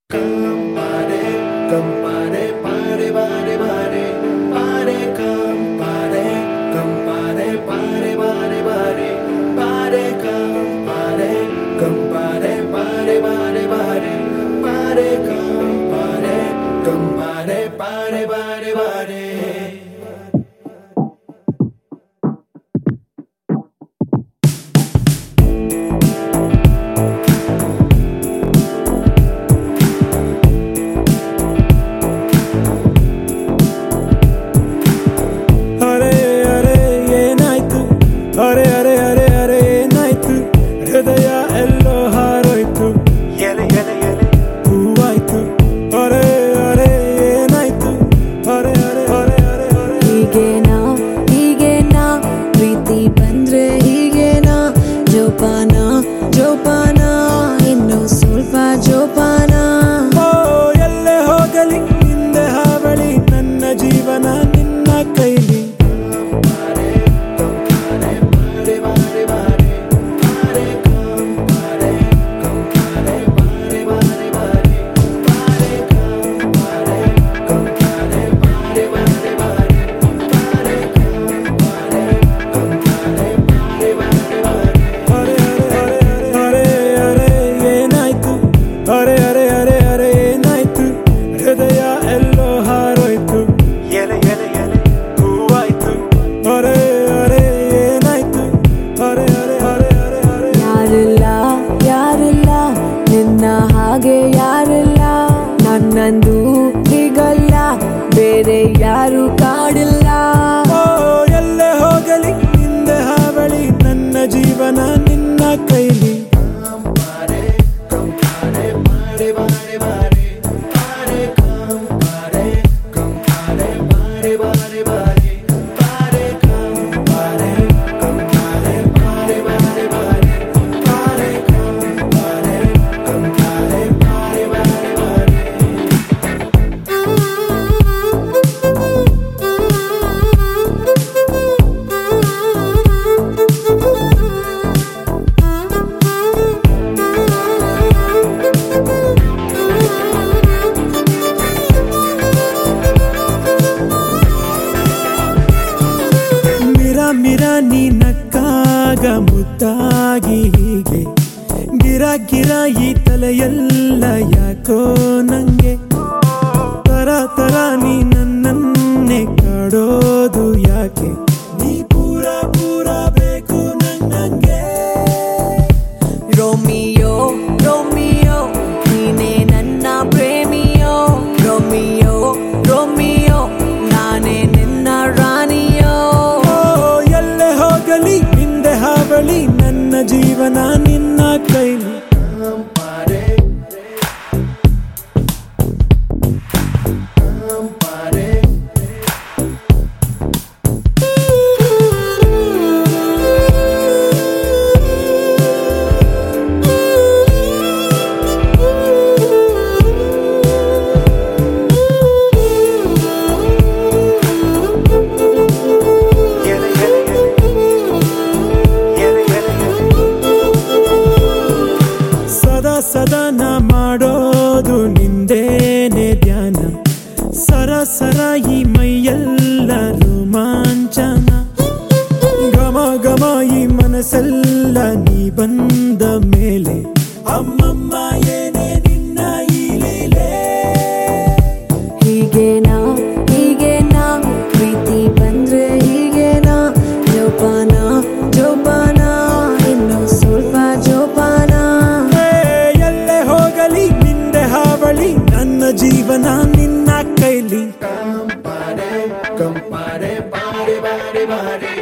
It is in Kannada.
Compare, compare, pare, pare, pare, pare, compare, compare, pare, pare, pare, pare, compare, compare, pare, pare, pare, pare, compare, compare, pare, pare, pare. ಹೃದಯ ಎಲ್ಲೋ ಹಾರೋಯ್ತು ಎಲೆ ಎಲೆ ಎಲೆ ಹೂವಾಯ್ತು ಅರೆ ಅರೆ ಏನಾಯ್ತು ಅರೆ ಅರೆ ಅರೆ ಅರೆ ಅರೆ ಹೀಗೇನಾ ಪ್ರೀತಿ ಬಂದ್ರೆ ಹೀಗೇನಾ ಜೋಪಾನ ಜೋಪಾನ ಇನ್ನು ಸ್ವಲ್ಪ ಜೋಪಾನ ಓ ಎಲ್ಲೇ ಹೋಗಲಿ ಹಿಂದೆ ಹಾವಳಿ ನನ್ನ ಜೀವನ ನಿನ್ನ ಕೈಲಿ ಅರೆ ಅರೆ ಅರೆ ಅರೆ ಏನಾಯ್ತು ಹೃದಯ ಎಲ್ಲೋ ಹಾರೋಯ್ತು ಎಲೆ ಎಲೆ ಎಲೆ ಹೂವಾಯ್ತು ಅರೆ ಅರೆ ಏನಾಯ್ತು ಅರೆ ಅರೆ ಅರೆ ಅರೆ ಅರೆ ಯಾರಿಲ್ಲ ನಿನ್ನ ಹಾಗೆ ಯಾರಿಲ್ಲ ನನ್ನಂದು ಹೀಗಲ್ಲ ಬೇರೆ ಯಾರು ಕಾಡಿಲ್ಲ ಓ ಎಲ್ಲೇ ಹೋಗಲಿ ಹಿಂದೆ ಹಾವಳಿ ನನ್ನ ಜೀವನ ನಿನ್ನ ಕೈಲಿ ಮಿರ ನೀ ನಕ್ಕಾಗ ಮುದ್ದಾಗಿ ಹೀಗೆ ಗಿರ ಗಿರ ಈ ತಲೆಯೆಲ್ಲ ಯಾಕೋ ನಂಗೆ ತರ ತರ ನೀ ನನ್ನನ್ನೇ ಕಾಡೋದು ಯಾಕೆ ನೀ ಪೂರ ಪೂರ ಬೇಕು ನಂಗೆ ರೋಮಿಯೋ ರೋಮಿಯೋ ನೀನೇ ನನ್ನ ಪ್ರೇಮಿಯೋ ರೋಮಿಯೋ ರೋಮಿಯೋ ನಾನೇ ನಿನ್ನ ರಾಣಿಯೋ ಹೋಗಲಿ ಹಿಂದೆ ಹಾವಳಿ ನನ್ನ ಜೀವನ ನಿನ್ನ ಕೈಲಿ ಸದನ ಮಾಡೋದು ನಿಂದೇನೆ ಧ್ಯಾನ ಸರ ಸರ ಈ ಮೈಯೆಲ್ಲ ರೋಮಾಂಚನ ಘಮ ಘಮ ಈ ಮನಸ್ಸೆಲ್ಲ ನೀ ಬಂದ ಮೇಲೆ ಅಮ್ಮಮ್ಮ ಏನೇ ನಿನ್ನ ಈ ಲೀಲೆ ಹೀಗೇನಾ ಪ್ರೀತಿ ಬಂದ್ರೆ ಹೀಗೇನಾ ಜೋಪಾನ ಜೋಪಾನ ಇನ್ನು ಸ್ವಲ್ಪ ಜೋಪಾನ ನಿಂದೆ ಹಾವಳಿ ನನ್ನ ಜೀವನ ನಿನ್ನ ಕೈಲಿ compare, compare, pare, pare, pare.